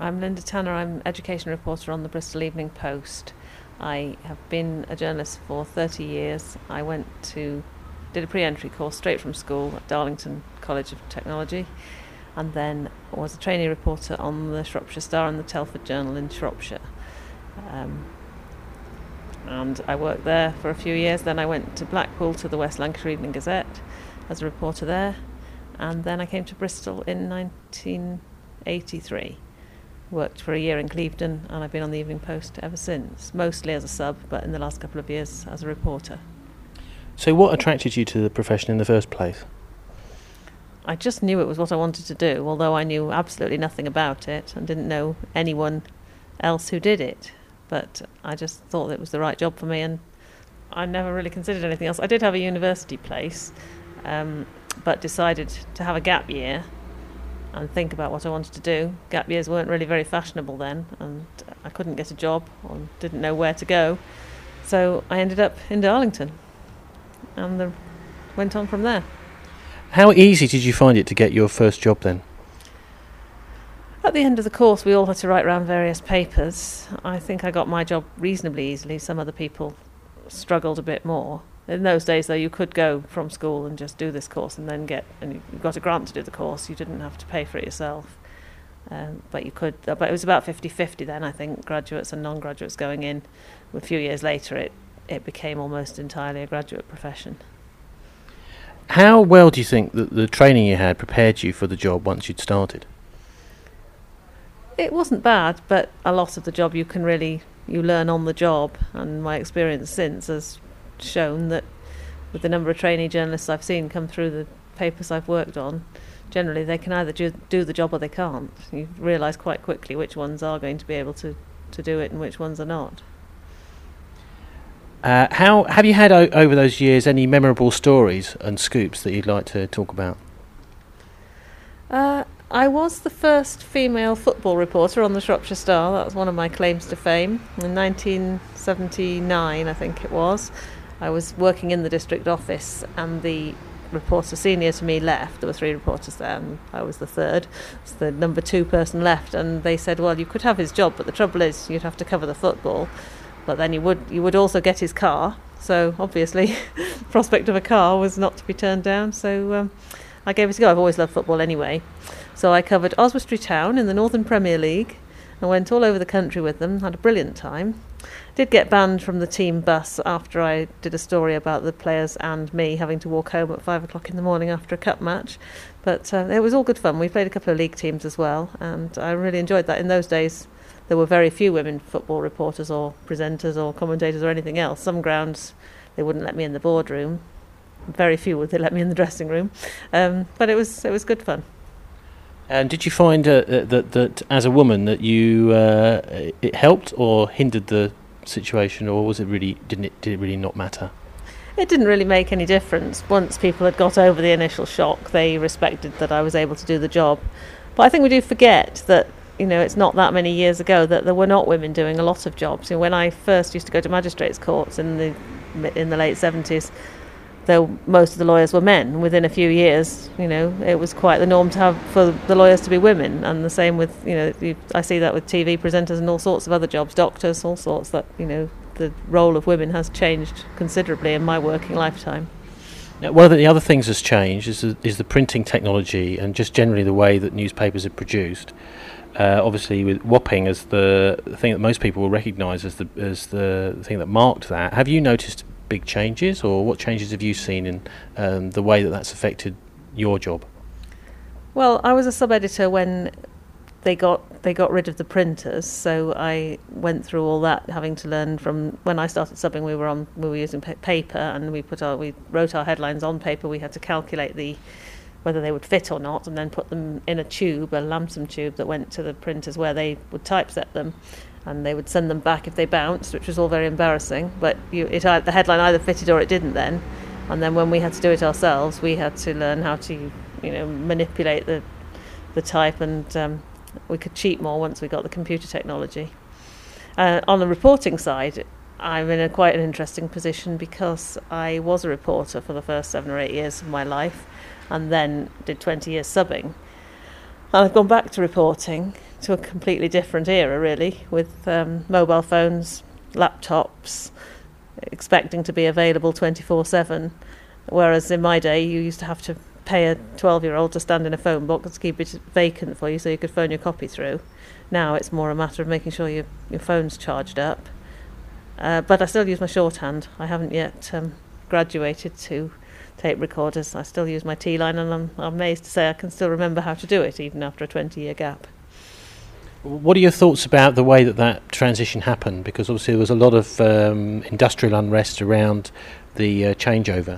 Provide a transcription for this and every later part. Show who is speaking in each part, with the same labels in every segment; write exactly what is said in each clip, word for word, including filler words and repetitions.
Speaker 1: I'm Linda Tanner. I'm education reporter on the Bristol Evening Post. I have been a journalist for thirty years. I went to, did a pre-entry course straight from school at Darlington College of Technology, and then was a trainee reporter on the Shropshire Star and the Telford Journal in Shropshire. Um, and I worked there for a few years. Then I went to Blackpool to the West Lancashire Evening Gazette as a reporter there, and then I came to Bristol in nineteen eighty-three. Worked for a year in Clevedon, and I've been on the Evening Post ever since, mostly as a sub, but in the last couple of years as a reporter.
Speaker 2: So what attracted you to the profession in the first place?
Speaker 1: I just knew it was what I wanted to do, although I knew absolutely nothing about it and didn't know anyone else who did it. But I just thought it was the right job for me, and I never really considered anything else. I did have a university place, um, but decided to have a gap year and think about what I wanted to do. Gap years weren't really very fashionable then, and I couldn't get a job or didn't know where to go. So I ended up in Darlington and the, went on from there.
Speaker 2: How easy did you find it to get your first job then?
Speaker 1: At the end of the course, we all had to write around various papers. I think I got my job reasonably easily. Some other people struggled a bit more. In those days, though, you could go from school and just do this course and then get, and you got a grant to do the course. You didn't have to pay for it yourself. Um, but you could, but it was about fifty-fifty then, I think, graduates and non-graduates going in. A few years later, it, it became almost entirely a graduate profession.
Speaker 2: How well do you think that the training you had prepared you for the job once you'd started?
Speaker 1: It wasn't bad, but a lot of the job you can really, you learn on the job, and my experience since has shown that with the number of trainee journalists I've seen come through the papers I've worked on, generally they can either do, do the job or they can't. You realise quite quickly which ones are going to be able to, to do it and which ones are not.
Speaker 2: Uh, how have you had o- over those years any memorable stories and scoops that you'd like to talk about?
Speaker 1: Uh, I was the first female football reporter on the Shropshire Star. That was one of my claims to fame. In nineteen seventy-nine, I think it was, I was working in the district office, and the reporter senior to me left. There were three reporters there, and I was the third. So the number two person left, and they said, well, you could have his job, but the trouble is you'd have to cover the football. But then you would you would also get his car. So obviously, the prospect of a car was not to be turned down. So um, I gave it a go. I've always loved football anyway. So I covered Oswestry Town in the Northern Premier League. I went all over the country with them, had a brilliant time. Did get banned from the team bus after I did a story about the players and me having to walk home at five o'clock in the morning after a cup match. But uh, it was all good fun. We played a couple of league teams as well, and I really enjoyed that. In those days, there were very few women football reporters or presenters or commentators or anything else. Some grounds, they wouldn't let me in the boardroom. Very few would they let me in the dressing room. Um, but it was it was good fun.
Speaker 2: And did you find uh, that that as a woman that you uh, it helped or hindered the situation, or was it really didn't it did it really not matter?
Speaker 1: It didn't really make any difference. Once people had got over the initial shock, they respected that I was able to do the job. But I think we do forget that, you know, it's not that many years ago that there were not women doing a lot of jobs. You know, when I first used to go to magistrates' courts in the in the late seventies, though most of the lawyers were men. Within a few years, you know, it was quite the norm to have for the lawyers to be women, and the same with, you know, you, I see that with T V presenters and all sorts of other jobs, doctors, all sorts. That, you know, the role of women has changed considerably in my working lifetime.
Speaker 2: Now, one of the other things that's changed is the, is the printing technology and just generally the way that newspapers are produced. Uh, obviously, with Wapping as the, the thing that most people will recognise as the as the thing that marked that. Have you noticed big changes, or what changes have you seen in um, the way that that's affected your job?
Speaker 1: Well, I was a sub-editor when they got they got rid of the printers, so I went through all that, having to learn from when I started subbing. We were on we were using pa- paper, and we put our we wrote our headlines on paper. We had to calculate the whether they would fit or not, and then put them in a tube, a Lamson tube that went to the printers where they would typeset them, and they would send them back if they bounced, which was all very embarrassing. But you, it the headline either fitted or it didn't then, and then when we had to do it ourselves, we had to learn how to, you know, manipulate the the type, and um, we could cheat more once we got the computer technology. Uh, on the reporting side, I'm in a quite an interesting position because I was a reporter for the first seven or eight years of my life, and then did twenty years subbing. And I've gone back to reporting, to a completely different era, really, with um, mobile phones, laptops, expecting to be available twenty-four seven, whereas in my day you used to have to pay a twelve-year-old to stand in a phone box to keep it vacant for you so you could phone your copy through. Now it's more a matter of making sure your, your phone's charged up. Uh, but I still use my shorthand. I haven't yet um, graduated to tape recorders. I still use my T-line, and I'm, I'm amazed to say I can still remember how to do it even after a twenty-year gap.
Speaker 2: What are your thoughts about the way that that transition happened? Because obviously there was a lot of um, industrial unrest around the uh, changeover.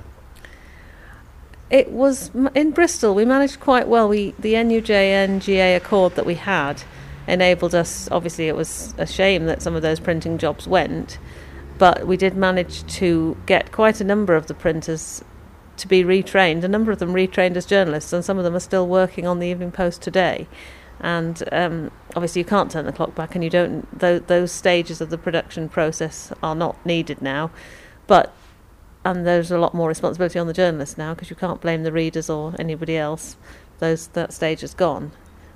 Speaker 1: It was in Bristol. We managed quite well. We the N U J N G A accord that we had enabled us. Obviously, it was a shame that some of those printing jobs went, but we did manage to get quite a number of the printers to be retrained. A number of them retrained as journalists, and some of them are still working on the Evening Post today. And um, obviously, you can't turn the clock back, and you don't. Th- those stages of the production process are not needed now, but. And there's a lot more responsibility on the journalists now, because you can't blame the readers or anybody else. Those that stage is gone.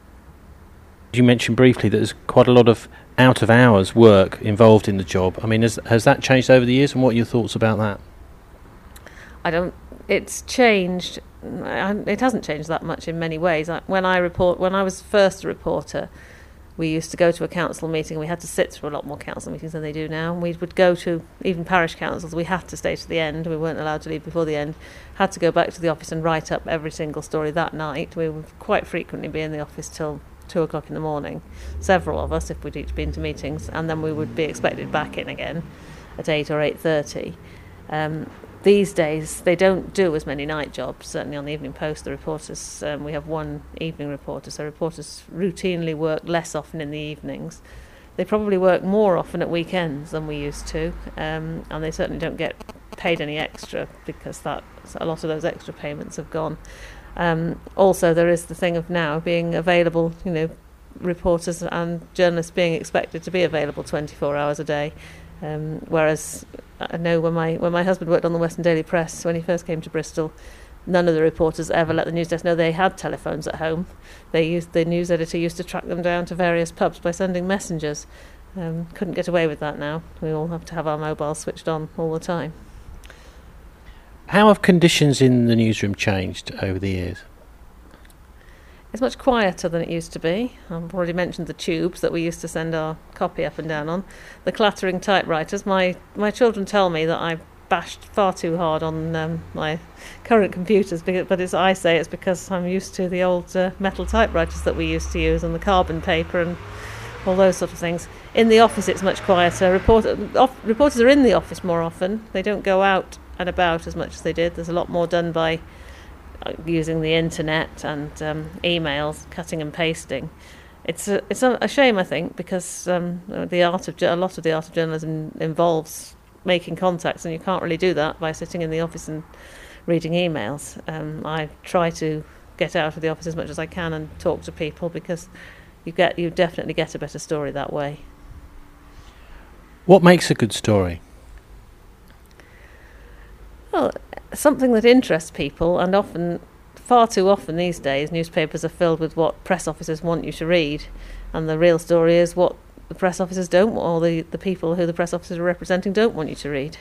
Speaker 2: You mentioned briefly that there's quite a lot of out-of-hours work involved in the job. I mean, has, has that changed over the years, and what are your thoughts about that?
Speaker 1: I don't. It's changed. It hasn't changed that much in many ways. When I report, when I was first a reporter, we used to go to a council meeting. We had to sit through a lot more council meetings than they do now. We would go to even parish councils. We had to stay to the end. We weren't allowed to leave before the end. Had to go back to the office and write up every single story that night. We would quite frequently be in the office till two o'clock in the morning. Several of us, if we'd each been to meetings, and then we would be expected back in again at eight or eight thirty. Um, These days, they don't do as many night jobs. Certainly on the Evening Post, the reporters, um, we have one evening reporter, so reporters routinely work less often in the evenings. They probably work more often at weekends than we used to, um, and they certainly don't get paid any extra, because that a lot of those extra payments have gone. Um, also, there is the thing of now being available, you know, reporters and journalists being expected to be available twenty-four hours a day. Um, whereas I know when my when my husband worked on the Western Daily Press, when he first came to Bristol, none of the reporters ever let the news desk know they had telephones at home. They used the news editor used to track them down to various pubs by sending messengers. Um, couldn't get away with that now. We all have to have our mobiles switched on all the time.
Speaker 2: How have conditions in the newsroom changed over the years?
Speaker 1: It's much quieter than it used to be. I've already mentioned the tubes that we used to send our copy up and down on. The clattering typewriters. My my children tell me that I bashed far too hard on um, my current computers, but it's, I say it's because I'm used to the old uh, metal typewriters that we used to use, and the carbon paper and all those sort of things. In the office it's much quieter. Report, off, reporters are in the office more often. They don't go out and about as much as they did. There's a lot more done by using the internet and um, emails, cutting and pasting. It's a, it's a, a shame, I think, because um, the art of a lot of the art of journalism involves making contacts, and you can't really do that by sitting in the office and reading emails. Um, I try to get out of the office as much as I can and talk to people, because you get you definitely get a better story that way.
Speaker 2: What makes a good story?
Speaker 1: Well, something that interests people, and often, far too often these days, newspapers are filled with what press officers want you to read, and the real story is what the press officers don't want, or the, the people who the press officers are representing don't want you to read.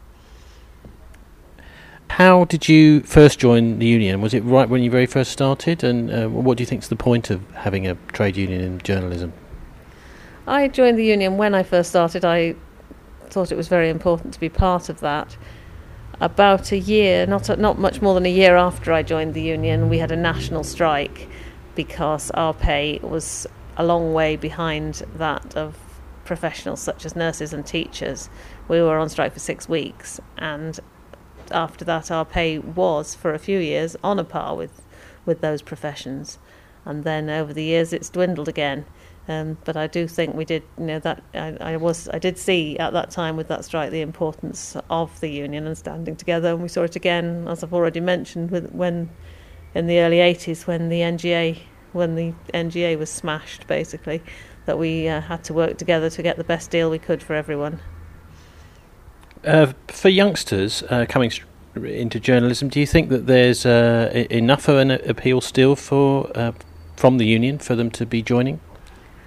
Speaker 2: How did you first join the union? Was it right when you very first started? And uh, what do you think is the point of having a trade union in journalism?
Speaker 1: I joined the union when I first started. I thought it was very important to be part of that. About a year, not a, not much more than a year after I joined the union, we had a national strike because our pay was a long way behind that of professionals such as nurses and teachers. We were on strike for six weeks, and after that our pay was, for a few years, on a par with, with those professions. And then over the years it's dwindled again. Um, but I do think we did, you know, that I, I was, I did see at that time with that strike the importance of the union and standing together, and we saw it again, as I've already mentioned, with when in the early eighties when the N G A, when the N G A was smashed, basically, that we uh, had to work together to get the best deal we could for everyone.
Speaker 2: Uh, for youngsters uh, coming into journalism, do you think that there's uh, enough of an appeal still for uh, from the union for them to be joining?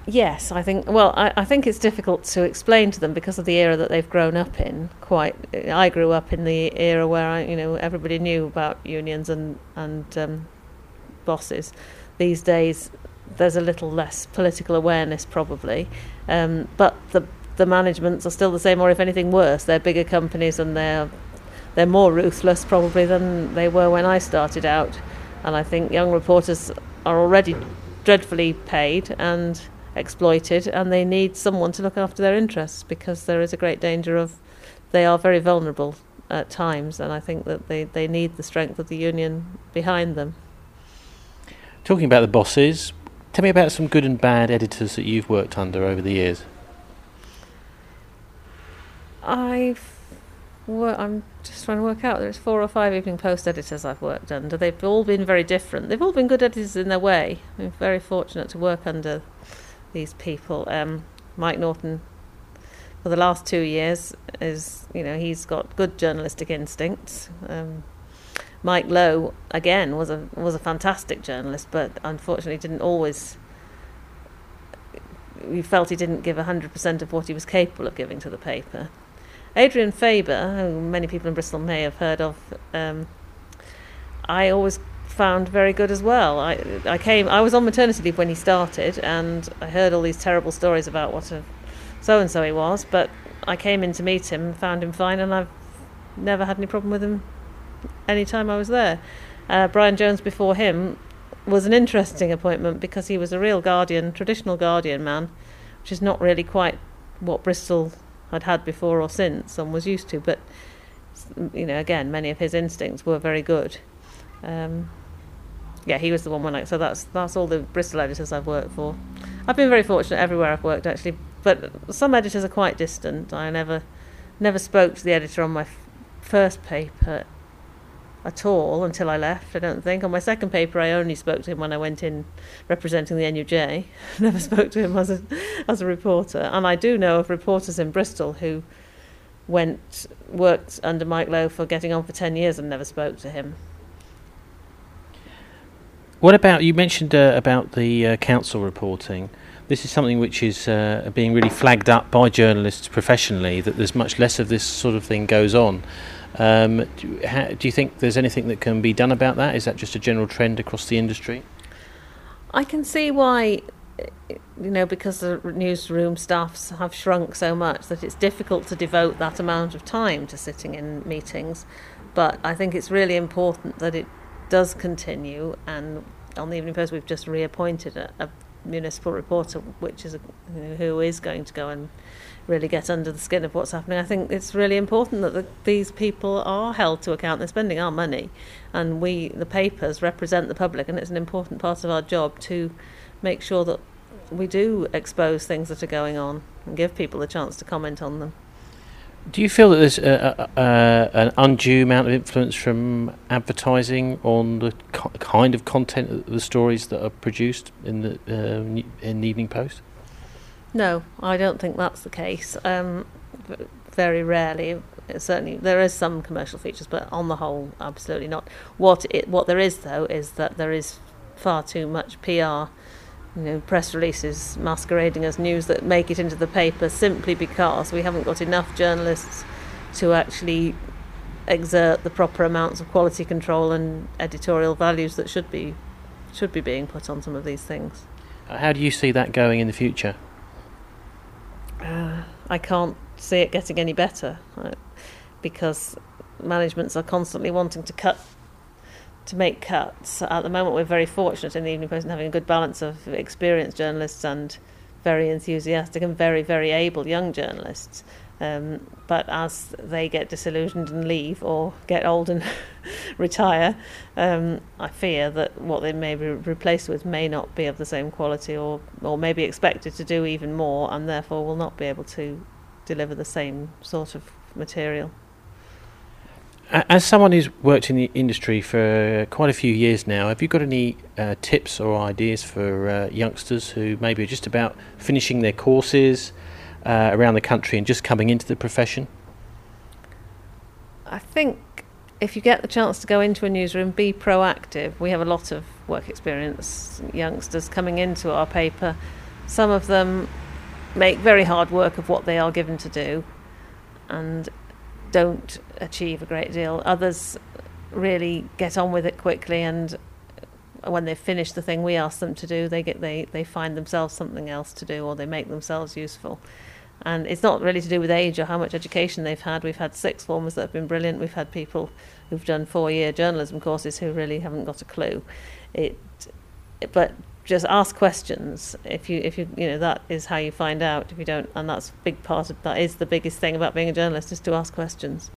Speaker 1: Yes, I think. Well, I, I think it's difficult to explain to them because of the era that they've grown up in. Quite, I grew up in the era where I, you know, everybody knew about unions and and um, bosses. These days, there's a little less political awareness, probably, um, but the the managements are still the same, or if anything worse. They're bigger companies and they're they're more ruthless, probably, than they were when I started out. And I think young reporters are already dreadfully paid and exploited, and they need someone to look after their interests, because there is a great danger of they are very vulnerable at times, and I think that they, they need the strength of the union behind them.
Speaker 2: Talking about the bosses, tell me about some good and bad editors that you've worked under over the years.
Speaker 1: I've wor- I'm just trying to work out, there's four or five Evening Post editors I've worked under. They've all been very different. They've all been good editors in their way. I'm very fortunate to work under these people. Um, Mike Norton, for the last two years, is, you know, he's got good journalistic instincts. Um, Mike Lowe, again, was a was a fantastic journalist, but unfortunately didn't always. We felt he didn't give one hundred percent of what he was capable of giving to the paper. Adrian Faber, who many people in Bristol may have heard of, um, I always found very good as well. I I came I was on maternity leave when he started, and I heard all these terrible stories about what a so and so he was, but I came in to meet him, found him fine, and I've never had any problem with him any time I was there. Uh, Brian Jones before him was an interesting appointment because he was a real Guardian, traditional Guardian man, which is not really quite what Bristol had had before or since and was used to, but you know, again, many of his instincts were very good. Um, yeah, he was the one when I, so that's that's all the Bristol editors I've worked for. I've been very fortunate everywhere I've worked, actually, but some editors are quite distant. I never never spoke to the editor on my f- first paper at all until I left, I don't think. On my second paper, I only spoke to him when I went in representing the N U J. Never spoke to him as a as a reporter. And I do know of reporters in Bristol who went worked under Mike Lowe for getting on for ten years and never spoke to him.
Speaker 2: What about, you mentioned uh, about the uh, council reporting. This is something which is uh, being really flagged up by journalists professionally, that there's much less of this sort of thing goes on. Um, do, how, do you think there's anything that can be done about that? Is that just a general trend across the industry?
Speaker 1: I can see why, you know, because the newsroom staffs have shrunk so much that it's difficult to devote that amount of time to sitting in meetings. But I think it's really important that it does continue, and on the Evening Post we've just reappointed a, a municipal reporter, which is a, you know, who is going to go and really get under the skin of what's happening. I think it's really important that the, these people are held to account. They're spending our money, and we, the papers, represent the public, and it's an important part of our job to make sure that we do expose things that are going on and give people the chance to comment on them.
Speaker 2: Do you feel that there's a, a, a, an undue amount of influence from advertising on the co- kind of content of the stories that are produced in the uh, in the Evening Post?
Speaker 1: No, I don't think that's the case. Um, v- very rarely. Certainly, there is some commercial features, but on the whole, absolutely not. What it, what there is, though, is that there is far too much P R. You know, press releases masquerading as news that make it into the paper simply because we haven't got enough journalists to actually exert the proper amounts of quality control and editorial values that should be should be being put on some of these things.
Speaker 2: How do you see that going in the future?
Speaker 1: Uh, I can't see it getting any better, right? Because managements are constantly wanting to cut. to make cuts. At the moment we're very fortunate in the Evening Post in having a good balance of experienced journalists and very enthusiastic and very, very able young journalists. Um, but as they get disillusioned and leave or get old and retire, um, I fear that what they may be replaced with may not be of the same quality, or, or may be expected to do even more, and therefore will not be able to deliver the same sort of material.
Speaker 2: As someone who's worked in the industry for quite a few years now, have you got any uh, tips or ideas for uh, youngsters who maybe are just about finishing their courses uh, around the country and just coming into the profession?
Speaker 1: I think if you get the chance to go into a newsroom, be proactive. We have a lot of work experience youngsters coming into our paper Some of them make very hard work of what they are given to do and don't achieve a great deal. Others really get on with it quickly, and when they've finished the thing we ask them to do, they get they, they find themselves something else to do, or they make themselves useful. And it's not really to do with age or how much education they've had. We've had sixth formers that have been brilliant. We've had people who've done four-year journalism courses who really haven't got a clue. It, but just ask questions. If you, if you, you know, that is how you find out. If you don't, and that's a big part of that is the biggest thing about being a journalist, is to ask questions.